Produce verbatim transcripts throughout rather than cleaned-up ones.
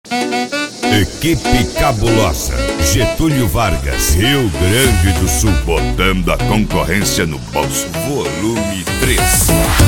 Equipe Cabulosa, Getúlio Vargas, Rio Grande do Sul, botando a concorrência no bolso. Volume três.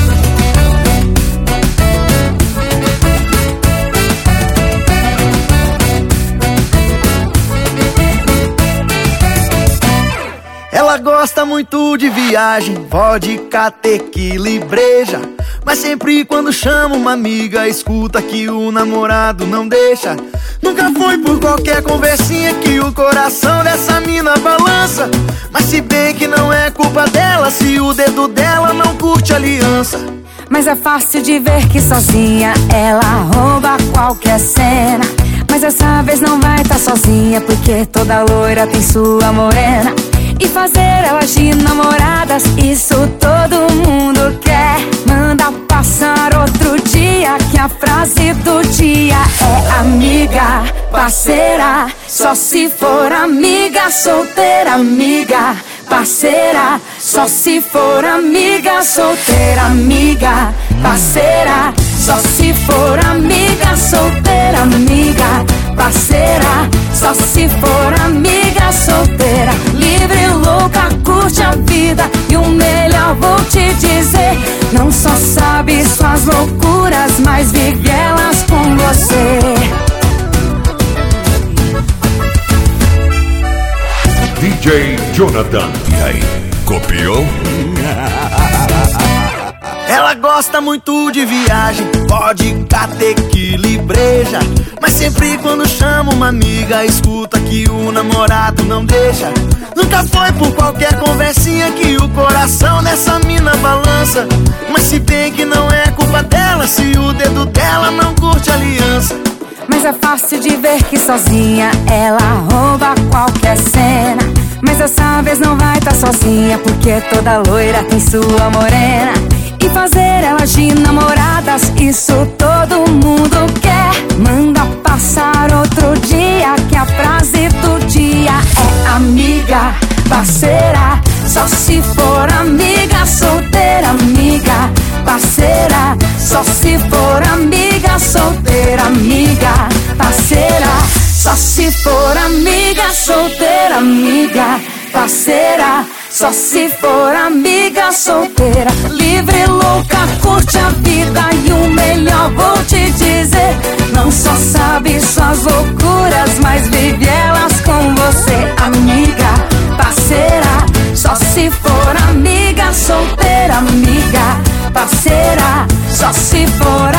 Ela gosta muito de viagem, vodka, tequila e breja. Mas sempre quando chama uma amiga, escuta que o namorado não deixa. Nunca foi por qualquer conversinha que o coração dessa mina balança. Mas se bem que não é culpa dela, se o dedo dela não curte aliança. Mas é fácil de ver que sozinha ela rouba qualquer cena. Mas dessa vez não vai tá sozinha, porque toda loira tem sua morena. E fazer elas de namoradas, isso todo mundo quer. Manda passar outro dia, que a frase do dia é amiga, parceira. Só se for amiga, solteira, amiga, parceira. Só se for amiga, solteira, amiga, parceira. Só se for amiga, solteira, amiga, parceira. Só se for amiga, solteira, livre, louca, curte a vida. E o melhor vou te dizer, não só sabe suas loucuras, mas vive elas com você. D J Jonathan. E aí, copiou? Ela gosta muito de viagem, vodka, tequila e breja. Mas sempre quando chama uma amiga, escuta que o namorado não deixa. Nunca foi por qualquer conversinha que o coração dessa mina balança. Mas se bem que não é culpa dela, se o dedo dela não curte aliança. Mas é fácil de ver que sozinha ela rouba qualquer cena. Mas dessa vez não vai tá sozinha, porque toda loira tem sua morena. E fazer elas de namoradas, isso todo mundo quer. Manda passar outro dia, que a frase do dia é amiga, parceira. Só se for amiga, solteira, amiga, parceira. Só se for amiga, solteira, amiga, parceira. Só se for amiga, solteira, amiga, parceira. Só se for amiga, solteira, livre, louca, curte a vida. E o melhor vou te dizer, não só sabe suas loucuras, mas vive elas com você. Amiga, parceira. Só se for amiga, solteira, amiga, parceira. Só se for